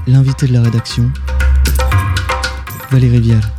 L'invité de la rédaction, Valérie Vial.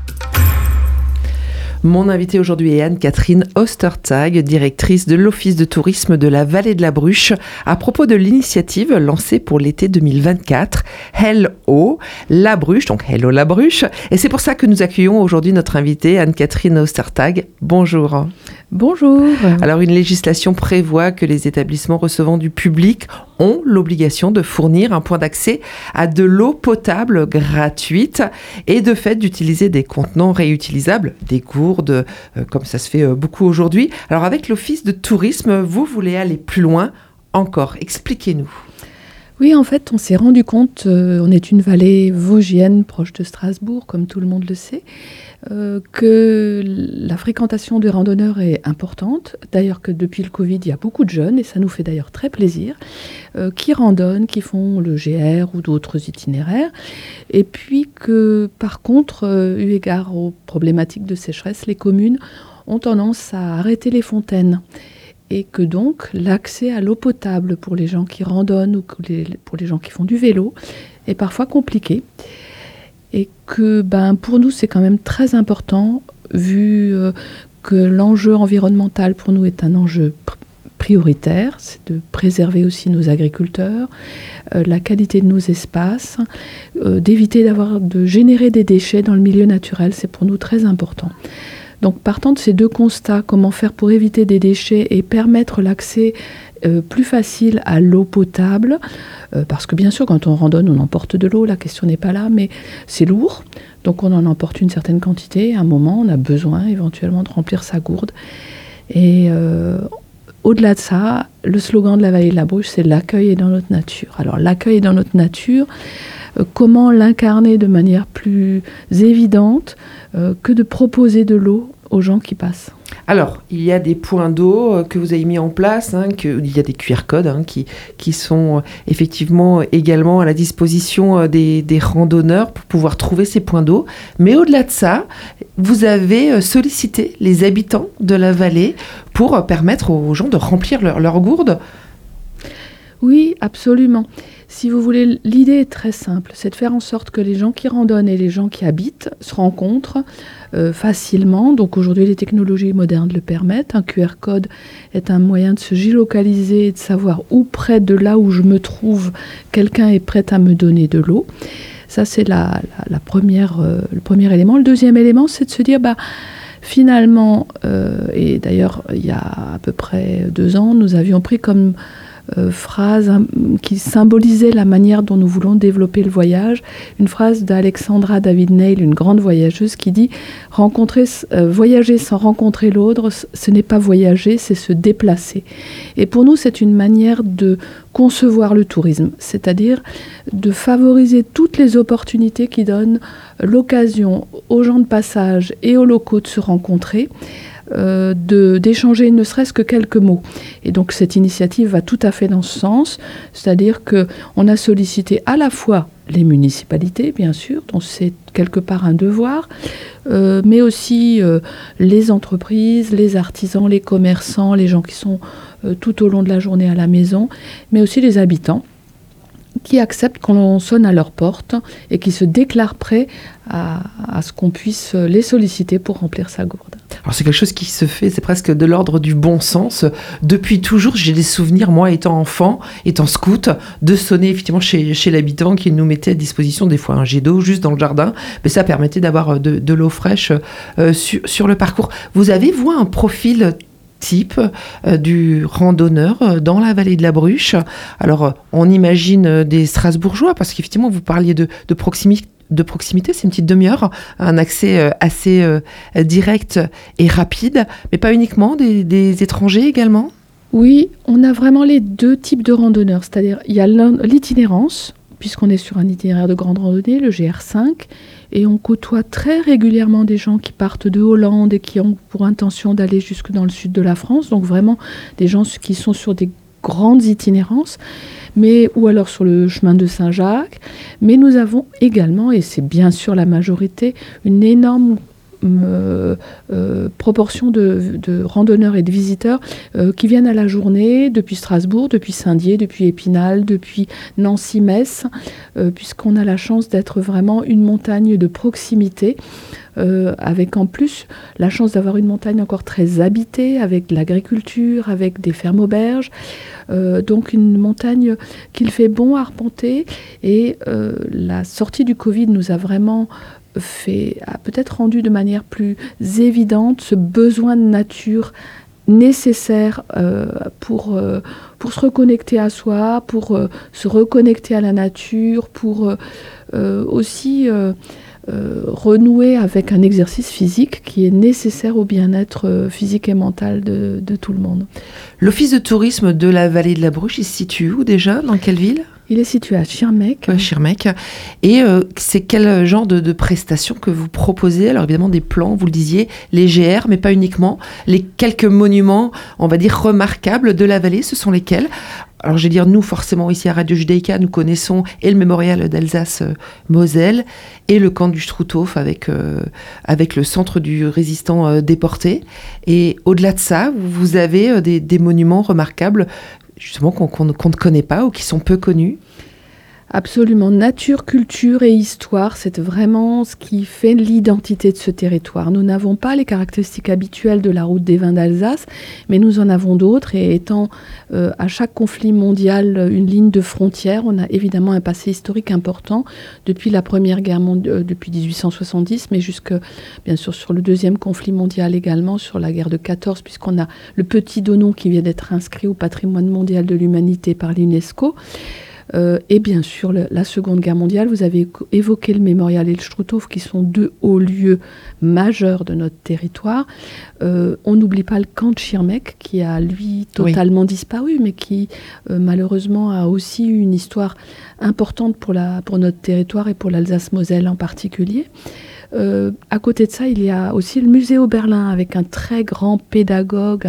Mon invitée aujourd'hui est Anne-Catherine Ostertag, directrice de l'Office de tourisme de la Vallée de la Bruche, à propos de l'initiative lancée pour l'été 2024, Hello la Bruche, donc Hello la Bruche. Et c'est pour ça que nous accueillons aujourd'hui notre invitée, Anne-Catherine Ostertag. Bonjour. Bonjour. Alors, une législation prévoit que les établissements recevant du public ont l'obligation de fournir un point d'accès à de l'eau potable gratuite et de fait d'utiliser des contenants réutilisables, des gourdes, comme ça se fait beaucoup aujourd'hui. Alors, avec l'Office de tourisme, vous voulez aller plus loin encore. Expliquez-nous. Oui, en fait, on s'est rendu compte, on est une vallée vosgienne proche de Strasbourg, comme tout le monde le sait, que la fréquentation des randonneurs est importante. D'ailleurs que depuis le Covid, il y a beaucoup de jeunes, et ça nous fait d'ailleurs très plaisir, qui randonnent, qui font le GR ou d'autres itinéraires. Et puis que, par contre, eu égard aux problématiques de sécheresse, les communes ont tendance à arrêter les fontaines. Et que donc l'accès à l'eau potable pour les gens qui randonnent ou pour les gens qui font du vélo est parfois compliqué. Et que pour nous c'est quand même très important vu que l'enjeu environnemental pour nous est un enjeu prioritaire, c'est de préserver aussi nos agriculteurs, la qualité de nos espaces, d'éviter de générer des déchets dans le milieu naturel, c'est pour nous très important. Donc partant de ces deux constats, comment faire pour éviter des déchets et permettre l'accès plus facile à l'eau potable, parce que bien sûr quand on randonne on emporte de l'eau, la question n'est pas là, mais c'est lourd, donc on en emporte une certaine quantité, à un moment on a besoin éventuellement de remplir sa gourde. Et au-delà de ça, le slogan de la Vallée de la Bruche, c'est « L'accueil est dans notre nature ». Alors l'accueil est dans notre nature, comment l'incarner de manière plus évidente que de proposer de l'eau aux gens qui passent. Alors, il y a des points d'eau que vous avez mis en place, il y a des QR codes qui sont effectivement également à la disposition des randonneurs pour pouvoir trouver ces points d'eau. Mais au-delà de ça, vous avez sollicité les habitants de la vallée pour permettre aux gens de remplir leur gourde. Oui, absolument. Si vous voulez, l'idée est très simple, c'est de faire en sorte que les gens qui randonnent et les gens qui habitent se rencontrent facilement. Donc aujourd'hui, les technologies modernes le permettent. Un QR code est un moyen de se géolocaliser et de savoir où près de là où je me trouve, quelqu'un est prêt à me donner de l'eau. Ça, c'est le premier élément. Le deuxième élément, c'est de se dire, finalement, et d'ailleurs, il y a à peu près 2 ans, nous avions pris comme phrase qui symbolisait la manière dont nous voulons développer le voyage, une phrase d'Alexandra David-Neil, une grande voyageuse, qui dit « Voyager sans rencontrer l'autre, ce n'est pas voyager, c'est se déplacer ». Et pour nous, c'est une manière de concevoir le tourisme, c'est-à-dire de favoriser toutes les opportunités qui donnent l'occasion aux gens de passage et aux locaux de se rencontrer, d'échanger ne serait-ce que quelques mots. Et donc cette initiative va tout à fait dans ce sens, c'est-à-dire qu'on a sollicité à la fois les municipalités, bien sûr, dont c'est quelque part un devoir, mais aussi les entreprises, les artisans, les commerçants, les gens qui sont tout au long de la journée à la maison, mais aussi les habitants qui acceptent qu'on sonne à leur porte et qui se déclarent prêts à ce qu'on puisse les solliciter pour remplir sa gourde. Alors c'est quelque chose qui se fait, c'est presque de l'ordre du bon sens. Depuis toujours, j'ai des souvenirs, moi étant enfant, étant scout, de sonner effectivement chez l'habitant qui nous mettait à disposition des fois un jet d'eau juste dans le jardin. Mais ça permettait d'avoir de l'eau fraîche sur le parcours. Vous avez, vous, un profil type du randonneur dans la Vallée de la Bruche. Alors, on imagine des Strasbourgeois, parce qu'effectivement, vous parliez de proximité, c'est une petite demi-heure, un accès assez direct et rapide, mais pas uniquement, des étrangers également ? Oui, on a vraiment les 2 types de randonneurs, c'est-à-dire il y a l'itinérance, puisqu'on est sur un itinéraire de grande randonnée, le GR5, et on côtoie très régulièrement des gens qui partent de Hollande et qui ont pour intention d'aller jusque dans le sud de la France, donc vraiment des gens qui sont sur des grandes itinérances, ou alors sur le chemin de Saint-Jacques. Mais nous avons également, et c'est bien sûr la majorité, une énorme proportion de randonneurs et de visiteurs qui viennent à la journée depuis Strasbourg, depuis Saint-Dié, depuis Épinal, depuis Nancy-Metz, puisqu'on a la chance d'être vraiment une montagne de proximité, avec en plus la chance d'avoir une montagne encore très habitée, avec de l'agriculture, avec des fermes-auberges, donc une montagne qu'il fait bon à arpenter. Et la sortie du Covid nous a vraiment a peut-être rendu de manière plus évidente ce besoin de nature nécessaire pour se reconnecter à soi, pour se reconnecter à la nature, pour aussi renouer avec un exercice physique qui est nécessaire au bien-être physique et mental de tout le monde. L'office de tourisme de la vallée de la Bruche, il se situe où déjà? Dans quelle ville? Il est situé à Schirmeck. Schirmeck. Et c'est quel genre de prestations que vous proposez? Alors évidemment des plans, vous le disiez, les GR, mais pas uniquement. Les quelques monuments, on va dire, remarquables de la vallée, ce sont lesquels? Alors je vais dire, nous forcément ici à Radio Judaïka, nous connaissons et le mémorial d'Alsace-Moselle et le camp du Struthof avec le centre du résistant déporté. Et au-delà de ça, vous avez des monuments remarquables justement qu'on ne connaît pas ou qui sont peu connus? Absolument. Nature, culture et histoire, c'est vraiment ce qui fait l'identité de ce territoire. Nous n'avons pas les caractéristiques habituelles de la route des vins d'Alsace, mais nous en avons d'autres. Et étant à chaque conflit mondial une ligne de frontière, on a évidemment un passé historique important depuis la Première Guerre mondiale, depuis 1870, mais jusque, bien sûr, sur le deuxième conflit mondial également, sur la guerre de 14, puisqu'on a le Petit Donon qui vient d'être inscrit au patrimoine mondial de l'humanité par l'UNESCO. Et bien sûr, la Seconde Guerre mondiale, vous avez évoqué le mémorial et le Struthof, qui sont deux hauts lieux majeurs de notre territoire. On n'oublie pas le camp de Schirmeck, qui a, lui, totalement disparu, mais qui, malheureusement, a aussi eu une histoire importante pour notre territoire et pour l'Alsace-Moselle en particulier. À côté de ça, il y a aussi le musée Oberlin, avec un très grand pédagogue,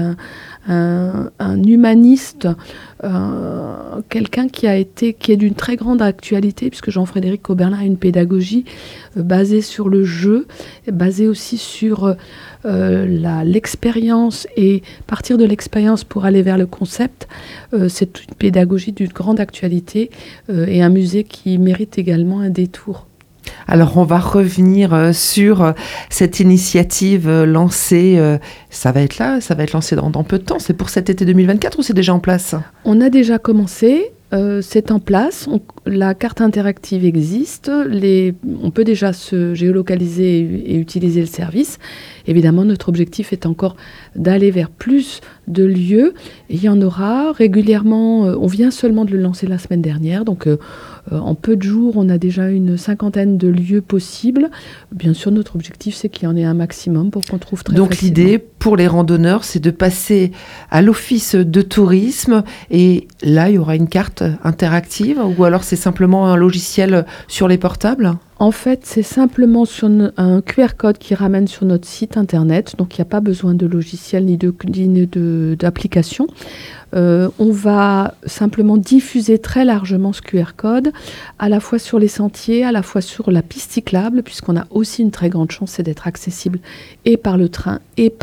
un humaniste, quelqu'un qui est d'une très grande actualité, puisque Jean-Frédéric Oberlin a une pédagogie basée sur le jeu, basée aussi sur l'expérience, et partir de l'expérience pour aller vers le concept. C'est une pédagogie d'une grande actualité et un musée qui mérite également un détour. Alors, on va revenir sur cette initiative lancée. Ça va être lancé dans peu de temps. C'est pour cet été 2024 ou c'est déjà en place? On a déjà commencé. C'est en place, la carte interactive existe, on peut déjà se géolocaliser et utiliser le service. Évidemment, notre objectif est encore d'aller vers plus de lieux. Et il y en aura régulièrement, on vient seulement de le lancer la semaine dernière, donc en peu de jours, on a déjà une 50aine de lieux possibles. Bien sûr, notre objectif, c'est qu'il y en ait un maximum pour qu'on trouve très facilement. Donc l'idée pour les randonneurs, c'est de passer à l'office de tourisme et là, il y aura une carte interactive ou alors c'est simplement un logiciel sur les portables? En fait, c'est simplement sur un QR code qui ramène sur notre site internet, donc il n'y a pas besoin de logiciel ni d'application. On va simplement diffuser très largement ce QR code, à la fois sur les sentiers, à la fois sur la piste cyclable, puisqu'on a aussi une très grande chance, c'est d'être accessible et par le train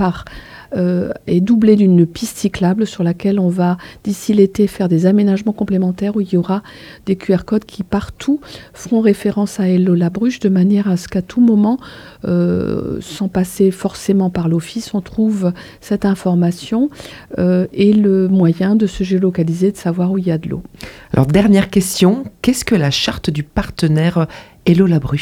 et doublé d'une piste cyclable sur laquelle on va, d'ici l'été, faire des aménagements complémentaires où il y aura des QR codes qui, partout, feront référence à Hello la Bruche, de manière à ce qu'à tout moment, sans passer forcément par l'office, on trouve cette information et le moyen de se géolocaliser, de savoir où il y a de l'eau. Alors, dernière question, qu'est-ce que la charte du partenaire Hello la Bruche ?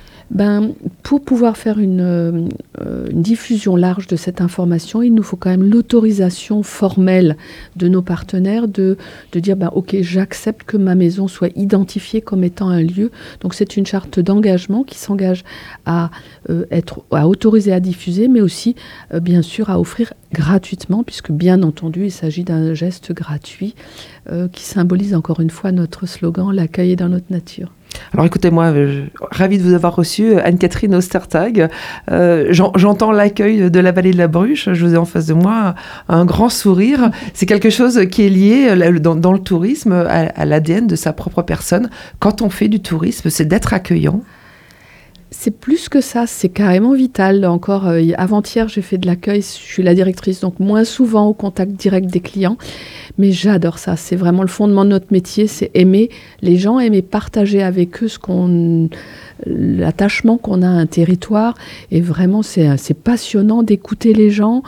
Pour pouvoir faire une diffusion large de cette information, il nous faut quand même l'autorisation formelle de nos partenaires de dire ok, j'accepte que ma maison soit identifiée comme étant un lieu. Donc c'est une charte d'engagement qui s'engage à autoriser à diffuser, mais aussi bien sûr à offrir gratuitement, puisque bien entendu il s'agit d'un geste gratuit qui symbolise encore une fois notre slogan, l'accueil est dans notre nature. Alors écoutez-moi, ravie de vous avoir reçu, Anne-Catherine Ostertag. J'entends l'accueil de la vallée de la Bruche, je vous ai en face de moi un grand sourire. C'est quelque chose qui est lié dans le tourisme à l'ADN de sa propre personne. Quand on fait du tourisme, c'est d'être accueillant. C'est plus que ça, c'est carrément vital. Encore avant-hier, j'ai fait de l'accueil, je suis la directrice, donc moins souvent au contact direct des clients. Mais j'adore ça, c'est vraiment le fondement de notre métier, c'est aimer les gens, aimer partager avec eux l'attachement qu'on a à un territoire. Et vraiment, c'est passionnant d'écouter les gens,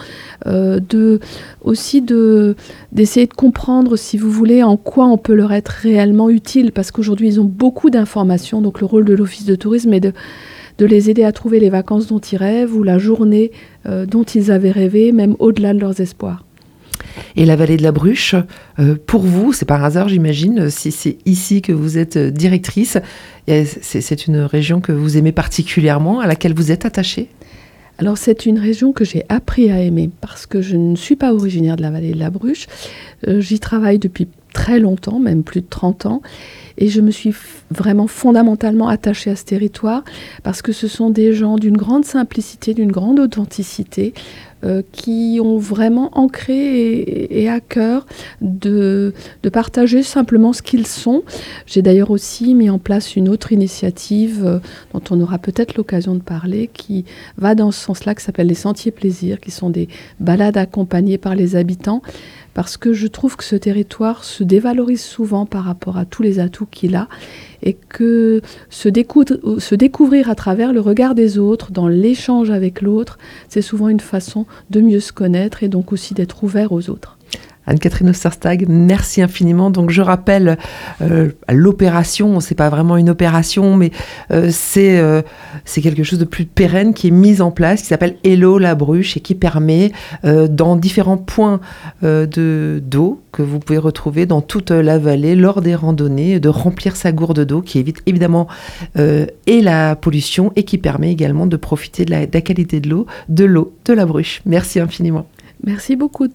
d'essayer de comprendre, si vous voulez, en quoi on peut leur être réellement utile. Parce qu'aujourd'hui, ils ont beaucoup d'informations, donc le rôle de l'Office de tourisme est de les aider à trouver les vacances dont ils rêvent ou la journée dont ils avaient rêvé, même au-delà de leurs espoirs. Et la vallée de la Bruche, pour vous, c'est par hasard, j'imagine, si c'est ici que vous êtes directrice, c'est une région que vous aimez particulièrement, à laquelle vous êtes attachée ? Alors c'est une région que j'ai appris à aimer parce que je ne suis pas originaire de la vallée de la Bruche. J'y travaille depuis très longtemps, même plus de 30 ans. Et je me suis vraiment fondamentalement attachée à ce territoire parce que ce sont des gens d'une grande simplicité, d'une grande authenticité qui ont vraiment ancré et à cœur de partager simplement ce qu'ils sont. J'ai d'ailleurs aussi mis en place une autre initiative dont on aura peut-être l'occasion de parler, qui va dans ce sens-là, qui s'appelle les Sentiers Plaisir, qui sont des balades accompagnées par les habitants, parce que je trouve que ce territoire se dévalorise souvent par rapport à tous les atouts qu'il a, et que se découvrir à travers le regard des autres, dans l'échange avec l'autre, c'est souvent une façon de mieux se connaître et donc aussi d'être ouvert aux autres. Anne-Catherine Osterstag, merci infiniment. Donc je rappelle l'opération, c'est pas vraiment une opération, mais c'est quelque chose de plus pérenne qui est mis en place, qui s'appelle Hello la Bruche et qui permet dans différents points d'eau que vous pouvez retrouver dans toute la vallée lors des randonnées de remplir sa gourde d'eau qui évite évidemment et la pollution et qui permet également de profiter de la qualité de l'eau de la Bruche. Merci infiniment. Merci beaucoup.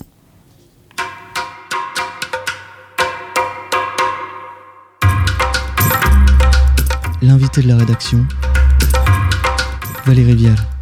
L'invité de la rédaction, Valérie Vial.